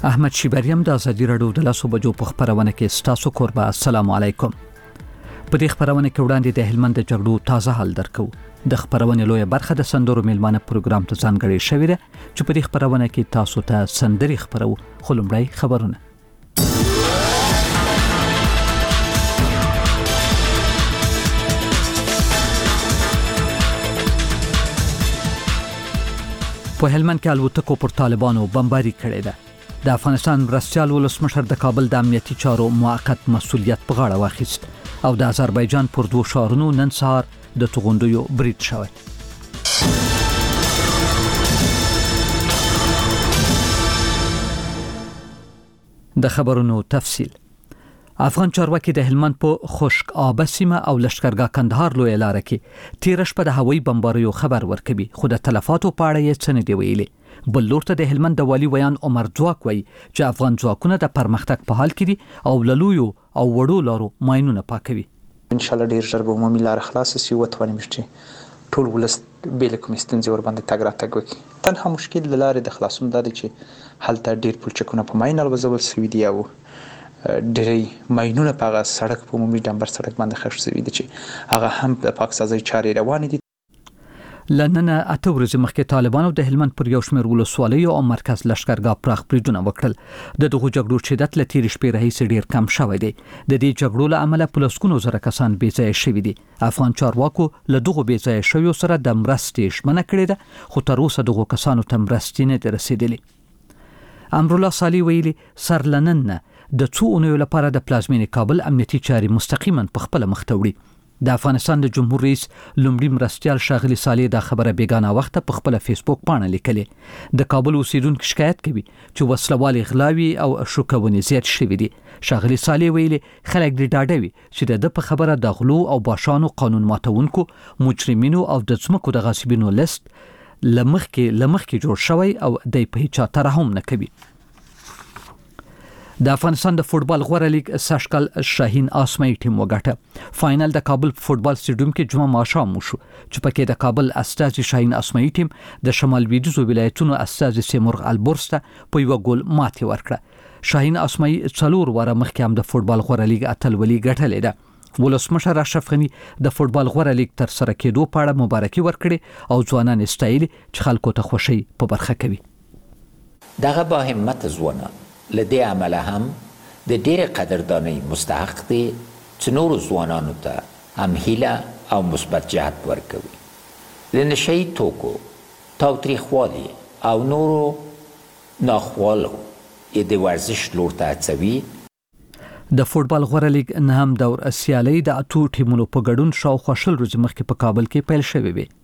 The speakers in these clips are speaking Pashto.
احمد شیبریم د ازادي رادیو د لاسو بجو په خبرونه کې ستاسو قربا. السلام علیکم. په دې خبرونه کې وړاندې د هلمند د جګړو تازه حال درکو. د خبرونه لوی برخه د سندرو میلمانه پروګرام ته ځانګړی شوې ده چې په دې خبرونه کې تاسو ته سندري خبرو. خو لومړی خبرونه. په هلمند کې الوتکو پر طالبانو بمباري کړې ده. د افغانستان مرستیال ولسمشر د کابل د امنیتي چارو موقت مسؤلیت په غاړه واخیست او د آذربایجان پر دوه ښارونو نن سهار د توغندیو برید شوی. د خبرونو تفصیل. افغان چارواکي د هلمند په خشک آب سیمه او لشکرګاه کندهار لوی لار کې تیر شپه د هوایي بمباریو خبر ورکوي، خو د تلفاتو په اړه یې څه نه دی ویلي. بل لور ته د هلمند د والی ویان عمر ځواک وایي چې افغان ځواکونه د پرمختګ په حال کې دي او للویو او وړو لارو ماینونه پاکوي. ان شاء الله ډیر ژر به عمومي لار خلاص شي، وتوانیم چې ټول ولس بل کوم ستونزې ور باندې تګ راتګ وکړي. تنها مشکل د لارې د خلاصون دا دی چې هلته ډیر پلچکونه په ماین الوزول شوي دي او ډېری ماینونه په هغه سړک په عمومي ډمبر سړک باندې خښ شوي دي چې هغه هم د پاکسازۍ چارې روانې دي. لننه اته ورځې مخکې طالبانو د هلمند پر یو شمېر ولسوالیو او مرکز لشکرګاه پراخ بریدونه وکړل. د دغو جګړو شدت له تېرې شپې راهیسې ډېر کم شوی دی. د دې جګړو له امله په لسګونو زره کسان بې ځایه شوي دي. افغان چارواکو له دغو بې ځایه شویو سره د مرستې ژمنه کړې ده، خو تر اوسه دغو کسانو ته مرستې نه دي رسېدلې. امرالله صالح ویلي سر لننه د څو اونیو لپاره د پلازمینې کابل امنیتي چارې مستقیما په خپل مخ ته وړي. د افغانستان د جمهور رئیس لومړي مرستیال ښاغلي صالح دا خبره بیګانه وخت په خپل فیسبوک پاڼه لیکلې. د کابل اوسیدونکو شکایت کوي چې وسلوالي غلاوي او شوکونې زیات شوي دي. ښاغلي صالح ویلي خلک دې ډاډه وي چې د په خبره د غلو او باشانو قانون ماتونکو مجرمینو او د ځمکو د غاصبینو لیست لمخکې جوړ شوی او د په هیڅ ترحم نه کوي. د افغانستان د فوتبال غوره لیگ سشکل شاهین آسمائی ټیم وګټه. فائنل د کابل فوتبال سټیډیوم کې جمعه ماښام وشو چې پکې د کابل استازي شاهین آسمائی ټیم د شمال لویدیځو ولایتونو استازي سیمرغ البورس ته په یو ګول ماتې ورکړه. شاهین آسمائی 4 واره مخکې هم د فوتبال غوره لیگ اتلولي ګټلې ده. ولسمشر اشرف غنی د فوتبال غوره لیگ تر سره کېدو په اړه مبارکي ورکړي او ځوانان استایل چې خلکو ته خوشي په برخه کوي. دغه با همت ځوانان لدې عمله هم د ډېر قدردانۍ مستحق دي چې نورو ځوانانو ته هم هیله او مثبت جهت ورکوي. د نشهیي توکو تاوتریخوالي او نورو ناخوالو د ورزش لور ته هڅوي. د فوتبال غوره لیگ نه هم دور سیالۍ د اتو ټیمونو په ګډون شاوخوا 20 ورځې مخکې په کابل کې پیل شوې وې.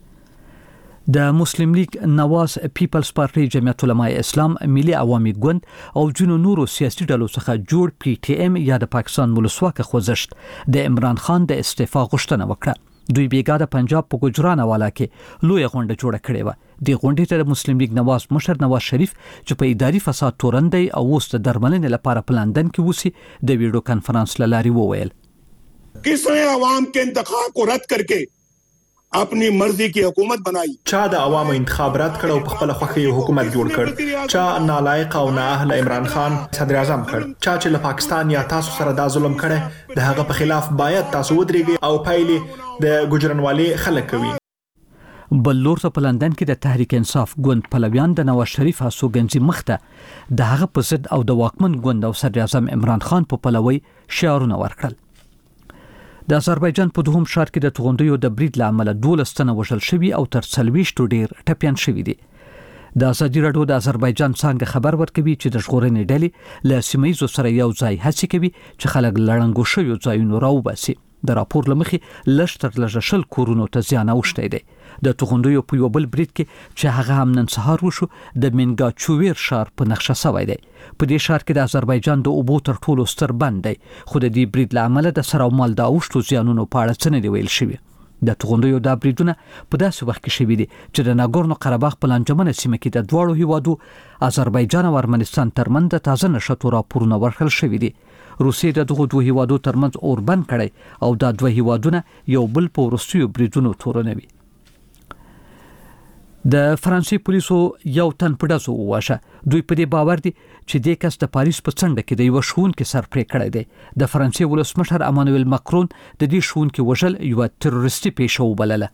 د مسلم لیگ نواز پیپلز پارټي جمعیت علماء اسلام ملي عوامي ګوند او جنو نورو سیاسي ډلو څخه جوړ پی ټی ایم یا د پاکستان ولسواکه خوځښت د عمران خان د استعفا غوښتنه وکړه. دوی بیګا د پنجاب په ګجرانوالا کې لوی غونډه جوړه کړې و. د غونډې ته د مسلم لیگ نواز مشر نواز شریف چې په اداري فساد تورندی او اوس د درملنې لپاره په لندن کې وسی د ویډیو کانفرنس لاري وویل کسنے عوام کے انتخاب کو رد کر کے اپنی مرضی کی حکومت بنائی. چا د عوامو انتخاب رد کړ او په خپل خوښه یو حکومت جوړ کړ. چا نالایق او نااهل عمران خان صدر اعظم کړ. چا چې له پاکستان یا تاسو سره دا ظلم کړي د هغه په خلاف باید تاسو ودرېږئ او پایلې د ګجرانوالي خلک کوي. بل لور ته په لندن کې د تحریک انصاف ګوند پلویان د نواز شریف هڅوګنځي مخته د هغه په ضد او د واکمن ګوند او صدر اعظم عمران خان په پلوي شعارونه ورکړل. د آذربایجان په دوهم ښار کې د توغندیو د برید له امله 12 تنه وژل شوي او تر 40 ډیر ټپیان شوي دي. د ازادي راډیو د آذربایجان څنګه خبر ورکوي چې د ژغورنې ډلې له سیمایزو سره یو ځای هڅې کوي چې خلک لړنګو شویو ځایونو راوباسي. د راپور لمخې لږ تر لږه 20 کورونو ته زیان اوښتی دی. د توغندیو په یو بل برید کې چې هغه هم نن سهار وشو د منګاچویر ښار په نقشه سوی دی. په دې ښار کې د آذربایجان د اوبو تر ټولو ستر بند دی، خو د دې برید له امله د سر او مال د اوښتو زیانونو په اړه څه نه دی ویل شوي. د توغندیو دا بریدونه په داسې وخت کې شوي دي چې د ناګورنو قرهباغ په لانجمنه سیمه کې د دواړو هیوادو آذربایجان او ارمنستان ترمنځ د تازه نښتو راپورونه ورکړل شوي دي. روسیې د دغو دوه هیوادو ترمنځ اور بند کړی او دا دوه هیوادونه یو بل په وروستیو بریدونو تورنوي. د فرانسې پولیسو یو تن په ډزو وواژه. دوی په دې باور دي چې د کس د پاریس په څنډه کې د یو ښوونکي سر پرې کړی دی. د فرانسې ولسمشر امانوئل ماکرون د دې ښوونکي وژل یو تروریستي پیښه وبلله.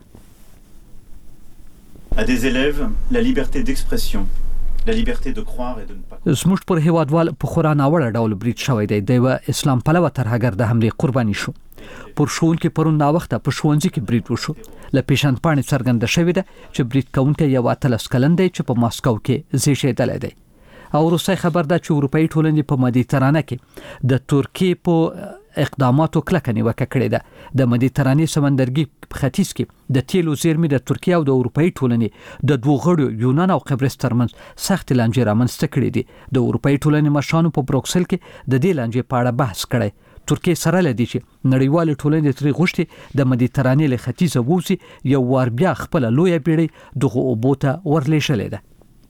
À des élèves, la liberté d'expression, la liberté de croire et de ne pas. زموږ پر هیوادوال په خورا ناوړه ډول برید شوی دی. د یو اسلام پلوه ترهګر د حملې قرباني شو. پر ښوونکي پرون ناوخته په ښوونځي کې برید وشو. له پیژندپاڼې څرګنده شوې ده چې برید کوونکی یو 18 کلن دی چې په ماسکو کې زیږېدلی دی. او روسي خبر ده چې اروپאי ټولنې په مدیترانه کې د ترکیې په اقداماتو کلکه نیوکه کړې ده. د مدیترانې سمندرګي په ختیځ کې د تیلو زیرمې د ترکیه او د اروپאי ټولنې د دوه غړو یونان او قبرس ترمنځ سخت لانجې رامنځته کړې دي. د اروپאי ټولنې مشرانو په بروکسل کې د دې لانجې په اړه بحث کړی. ترکیه سره لدی چې نړیوال ټولنې ترې غوښتي د مدیترانې له ختیځه ووزي یو وار بیا خپل لویه بیړۍ دغه اوبو ته ورلېږلې ده.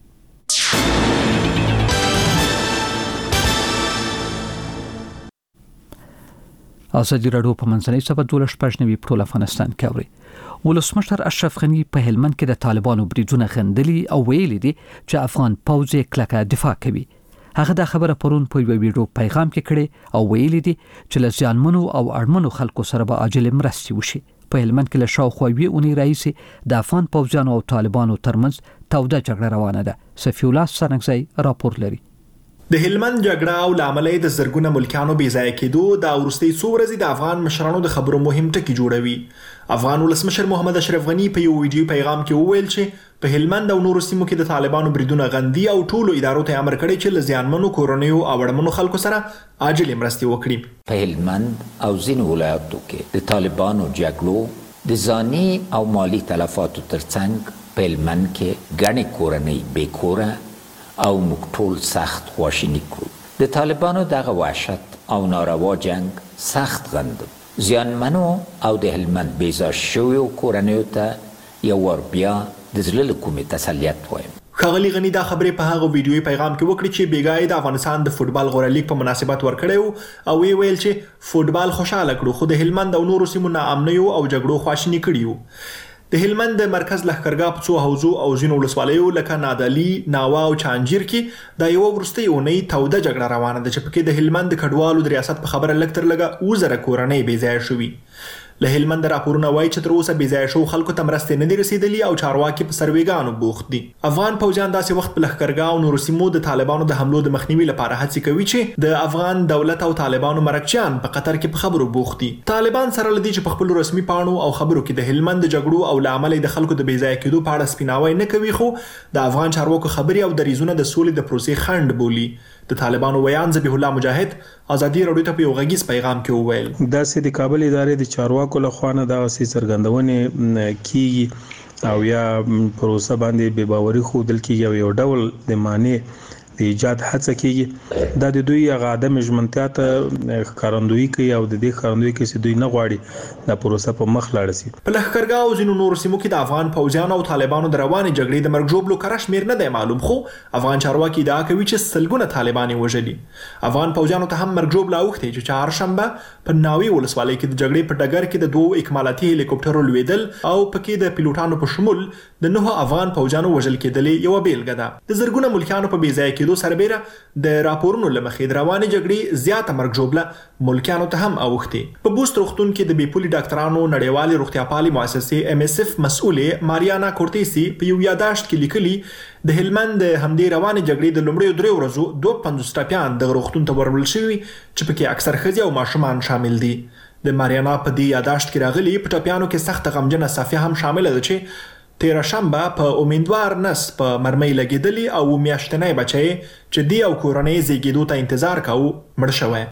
ازادي راډیو په منځنۍ سبا 12 په ټول افغانستان کې اوري. ولسمشر اشرف غنی په هلمند کې د طالبانو بریدونه غندلي او ویلي دي چې افغان پوځ کلکه دفاع کوي. هغه دا خبره پرون په ویډیو پیغام کې کړي او ویلي دي چې لزیانمنو او اړمنو خلکو سره به عاجل مرستې وشي. په هلمند کې له شاوخوا 2 اونۍ راهیسې د افغان پوځیانو او طالبانو ترمنځ توده جګړه روانه ده. صفی الله سرنګزی راپور لري. د هلمند جګړه او لامل د زرګونه ملکانو بې ځای کېدو د ورستي څو ورځې د افغان مشرانو د خبرو مهم ټکی جوړوي. افغان ولسمشر محمد اشرف غنی په یو ویډیو پیغام کې وویل چې په هلمند او نورو سیمو کې د طالبانو بریدونه غندي او ټولو ادارو ته امر کړی چې لزیانمنو کورنیو او اړمنو خلکو سره عاجل مرستې وکړي. په هلمند او ځینو ولایاتو کې د طالبانو جګړو د ځاني او مالی تلفاتو ترڅنګ په هلمند کې ګڼې کورنۍ بې کوره او موږ ټول سخت خواشینی کړو. د طالبانو دغه وحشت او ناروا جنگ سخت غندم. زیانمنو او د هلمند بیزار شویو کورنیو ته یو ور بیا د زړه له کومې تسلیت وایم. ښاغلي غنی دا خبرې په هغه ویډیوي پیغام کې وکړي چې بیګای د افغانستان د فوتبال غوره لیګ په مناسبت ورکړی او ویل چې فوتبال خوشاله کړو خو د هلمند او نورو سیمو ناامنیو او جګړو خواشینی کړیو. د هلمند د مرکز لښکرګاه په څو حوزو او ځینو ولسوالیو لکه نادعلي، ناوا او چانجیر کې د یو وروستۍ اونۍ توده جګړه روانه ده چې پکې د هلمند د کډوالو د ریاست په خبره لږ تر لږه 2,000 کورنۍ بې ځایه شوي. له هلمند راپورونه وایي چې تر اوسه بې ځایه شوو خلکو ته مرستې نه دي رسیدلي او چارواکي په سروېګانو بوخت دي. افغان پوځیان داسې وخت په لښکرګاه او نورو سیمو د طالبانو د حملو د مخنیوي لپاره هڅې کوي چې د افغان دولت او طالبانو مرکچیان په قطر کې په خبرو بوخت دي. طالبان سره لدی چې په خپل رسمي پاڼو او خبرو کې د هلمند د جګړو او لامل د خلکو د بې ځایه کېدو په اړه سپیناوی نه کوي خو د افغان چارواکو خبري او دریزونه د سولې د پروسې خنډ بولي. د طالبانو ویان ذبیح الله مجاهد ازادي راډیو ته په یو غږیز پیغام کې وویل دا سې د کابل ادارې د چارواکو له خوا نه دا سې څرګندونې کیږي او یا پروسه باندې بې باوري ښودل کیږي او یو ډول د معنی د ایجاد هڅه کیږي. دا د دوی هغه عدم ژمنتیا ته ښکارندویي کوي او د دې ښکارندویي کوي چې دوی نه غواړي دا پروسه په مخ لاړ شي. په لښکرګاه او ځینو نورو سیمو کې د افغان پوځیانو او طالبانو د روانې جګړې د مرګ ژوبلو کره شمېر نه دی معلوم خو افغان چارواکي ادعا کوي چې سلګونه طالبان یې وژلي. افغان پوځیانو ته هم مرګ ژوبله اوښتې چې چهارشنبه په ناوې ولسوالۍ کې د جګړې په ډګر کې د 2 اکمالاتي هلیکوپټرو لوېدل او پکې د پیلوټانو په شمول د 9 افغان پوځیانو وژل کېدلې یو بیلګه ده. د زرګونه ملکیانو په بې ځایه کېدو سربېره د راپورونو لمخې د روانې جګړې زیاته مرګ ژوبله ملکیانو ته هم اوښتې. په بوست روغتون کې د بیپولي ډاکټرانو نړیوالې روغتیاپالې مؤسسې MSF مسؤلې ماریانا کورتیسي په یو یاداشت کې لیکلي د هلمند د همدې روانې جګړې د لومړیو 3 ورځو 250 ټپیان د روغتون ته ورول شوي چې پکې اکثر ښځې او ماشومان شامل دي. د ماریانا په دې یاداشت کې راغلي په ټپیانو کې سخت غمجنه صافیه هم شامل ده چې تیره شنبه په امیدوار نس په مرمۍ لګېدلی او میاشتنی بچی چې دی او کورنۍ زیږېدو ته انتظار کاوه مړ شوی.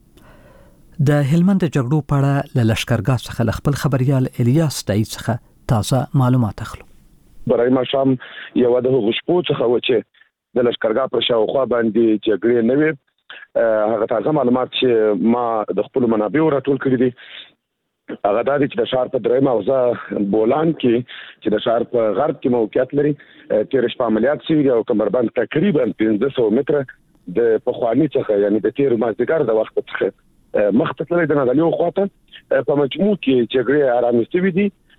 د هلمند جګړو په اړه له لښکرګاه څخه له خپل خبريال الیاس دای څخه تازه معلومات اخلو. برای ما شام یو د غشپو څخه و چې د لښکرګاه په شاوخوا باندې جګړې نه وي. هغه تازه معلومات چې ما د خپل منابعو راټول کړي دي هغه دا چې د ښار په درېمه حوزه بولان کې چې د ښار په غرب کې موقعیت لري تیر شپه عملیات شوي او کمربند تقریبا 1500 متره د پخواني څخه یعنی د تیر مازدیګر د وخت څخه مخ ته تللی د نادعلي خواته په مجموع کې جګړې آرامې شوي دي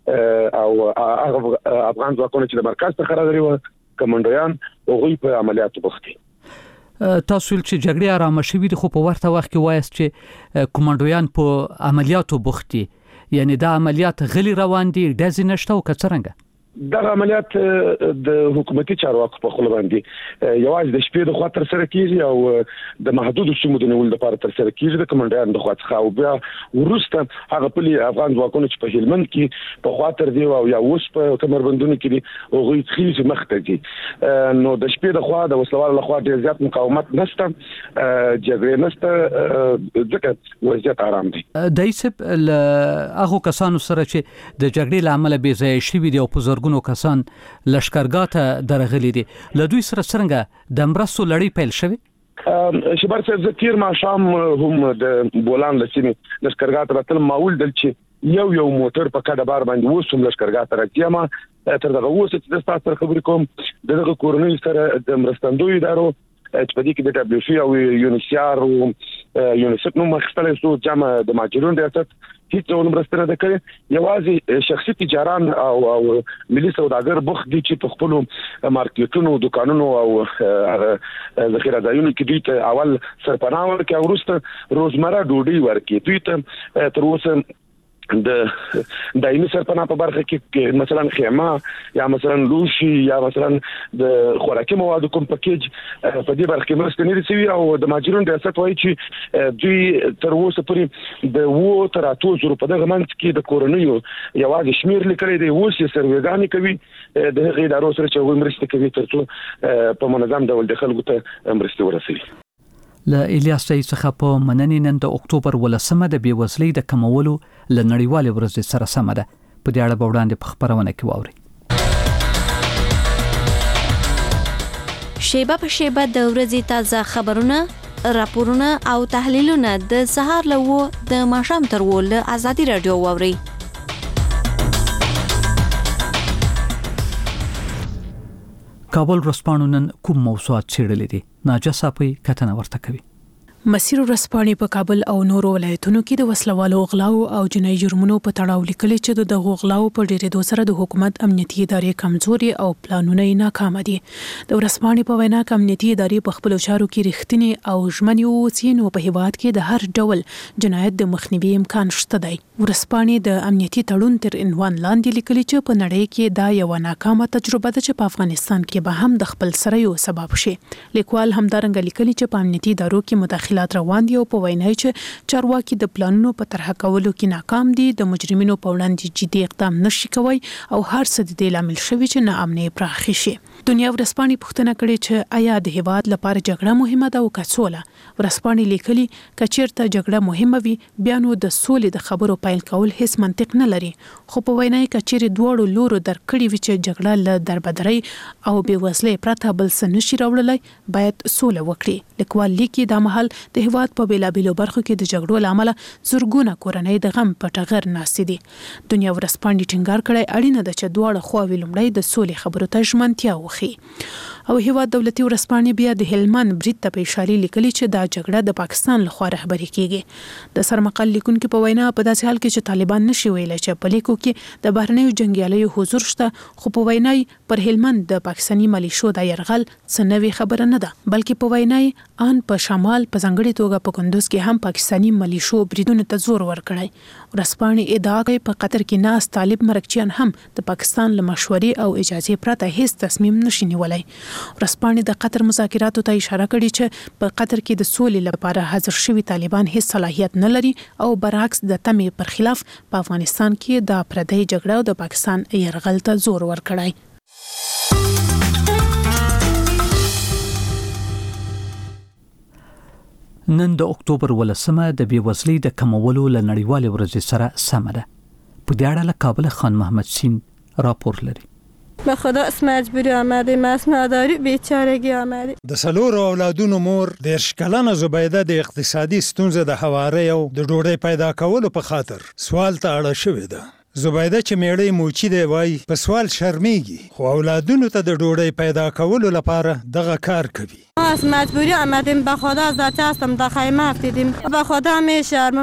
او افغان ځواکونه چې د مرکز څخه راغلي و کمانډویان هغوی په عملیاتو بوخت دي. تاسو چې جګړه آرامه شوې ده خو په ورته وخت کې وایست چې کمانډویان په عملیاتو بوخت دي، یعنی دا عملیات غلی روان دي، ډزې نشته او که څرنګه؟ دغه عملیات د حکومتي چارواکو په خپل باندې یوازې د شپې د خوا تر سره کیږي او د محدودو سیمو د نیولو لپاره تر سره کیږي د کمانډویانو د خوا څخه، او بیا وروسته هغه پلي افغان ځواکونه چې په هلمند کې په خوا تر دی او یا اوس په کمربندونو کې دي هغوی خېږي مخته دي. نو د شپې د خوا د وسلوالو لخوا ډېر زیات مقاومت نشته، جګړې نشته، ځکه وضعیت آرام دی. دایسب هغه کسانو سره چې د جګړې له امله بې ځایه شوي دي او په زرګونو کسان لشکرګاه ته درغلي دي، له دوی سره څنګه د مرستو لړۍ پیل شوې؟ شبر صاحب تیر ماښام هم د بولان له سیمې لشکرګاه ته راتلم، ما ولدل چې یو موټر په کډه بار باندې اوس هم لشکرګاه ته راځي. ما تر دغه اوسه چې د تاسو سره خبرې کوم دغه کورنۍ سره د مرستندوی ادارو چې په دې کې د دبليو سي او یونیسیار او یونیسف نو مخستلې سو جمع د ماجرون ریاست هیڅ ډول مرسته نه کوي، یوازې شخصي تجاران او ملي سوداګر بوخت دي چې په خپل مارکیټونو دکانونو او ذخیره ځایونو کې دوی ته اول سرپناه ورکړي او وروسته روزمره ډوډۍ ورکړي. دوی ته تر اوسه د دایمي سرپناه په برخه کې مثلا خیمه یا مثلا لوشي یا مثلا د خوراکي موادو کوم پکیج په دې برخه کې مرسته نه رسوي، او د ماجرون ریاست وایي چې دوی تر اوسه پورې د 2 تر 8 زره په دغه منځ کې د کورنیو یوازې شمیر لیکلي دی، اوس یې سروېګانې کوي د هغې ادارو سره چې هغوی مرسته کوي ترڅو په منظم ډول د خلکو ته مرستې ورسوي. له الیاس سعید څخه په مننې نن د اکتوبر 18 د بېوزلۍ د کمولو له نړیوالې ورځې سره سمه ده. په دې اړه به وړاندې په خپرونه کې واورئ. شیبه په شیبه د ورځې تازه خبرونه، راپورونه او تحلیلونه د سهار له 9 د ماښام تر 10 له ازادي رادیو واورئ. کابل ورځپاڼو نن کوم موضوعات څېړلي دي؟ ناجه صافی کتنه ورته کوي. مسیر ورځپاڼې په کابل او نورو ولایتونو کې د وسلوالو غلاو او جنایي جرمونو په تړاو لیکلي چې د غلاو په ډېرېدو سره د حکومت امنیتي ادارې کمزوري او پلانونه یې ناکام دي. د ورځپاڼې په وینا امنیتي ادارې په خپل چارو کې رښتینی او ژمنې اوسي، نو په هیواد کې د هر ډول جنایت د مخنیوي امکان شته دی. ورځپاڼې د امنیتي تړون تر عنوان لاندې لیکلي چې په نړۍ کې دا یو ناکامه تجربه ده چې په افغانستان کې به هم د خپل سره یو سبب شي. لیکوال همدارنګه لیکلي چې په امنیتي ادارو کې مداخلات روان دي او په وینا چې چارواکي د پلانونو په طرح کولو کې ناکام دي، د مجرمینو په وړاندې جدي اقدام نشي کوي او هر څه د دې لامل شوی چې ناامني پراخه شي. دنیا ورځپاڼې پوښتنه کړې چې آیا د هیواد لپاره جګړه مهمه ده او که سوله؟ ورځپاڼې لیکلي که چیرته جګړه مهمه وي بیا نو د سولې د خبرو پیل کول هیڅ منطق نه لري، خو په وینا کې چیرې دوړو لورو درکړي وي چې جګړه له دربدرۍ او بېوزلۍ پرته بل څه نشي راوړلی، باید سوله وکړي. لیکوال لیکي دا مهال د هیواد په بیلابیلو برخو کې د جګړو له امله زرګونه کورنۍ د غم په ټغر ناستې دي. دنیا ورځپاڼې ټینګار کړی اړینه ده چې دواړه خواوې لومړی د سولې خبرو ته ژمنتیا وښيي. او هیواد دولتي ورځپاڼې بیا د هلمند برید ته په اشاره لیکلي چې دا جګړه د پاکستان لخوا رهبري کیږي. د سرمقال لیکونکو په وینا په داسې حال کې چې طالبان نشي ویلای چې په لیکو کې د بهرنیو جنگیالیو حضور شته، خو په وینا پر هلمند د پاکستاني ملیشو د يرغل سنوي خبره نه ده، بلکې په وینا ان په شمال په ځنګړي توګه په کندوز کې هم پاکستاني ملیشو بریدونو ته زور ورکړی. ورځپاڼې ادعا کوي په قطر کې ناس طالب مرکچیان هم د پاکستان له مشورې او اجازه پرته هیڅ تصمیم نشي نیولای. ورځپاڼې د قطر مذاکراتو ته اشاره کړې چې په قطر کې د سولې لپاره حاضر شوي طالبان هیڅ صلاحیت نه لري او برعکس د تمې پر خلاف په افغانستان کې د پردی جګړه او د پاکستان يرغل ته زور ورکړی. نن د اکتوبر 18 د بېوزلۍ د کمولو له نړیوالې ورځې سره سمه ده. په دې اړه له کابل خان محمد سین راپور لري. به خدا اس مجبوری آمده، مس نداری بیچارگی آمده. د سلور اولادونو مور د 10 کلنه زبیده د اقتصادي ستونزې د حوارې او د ډوډۍ پیدا کولو په خاطر سوال ته اړه شوې ده. زبیده چې میړی موچی دی وای په سوال شرمېږي، خو اولادونو ته د ډوډۍ پیدا کولو لپاره دغه کار کوي. ما از مجبوری آمدیم، به خدا ذاتی هستم، در خیمه افتیدیم، به خدا میشرمم.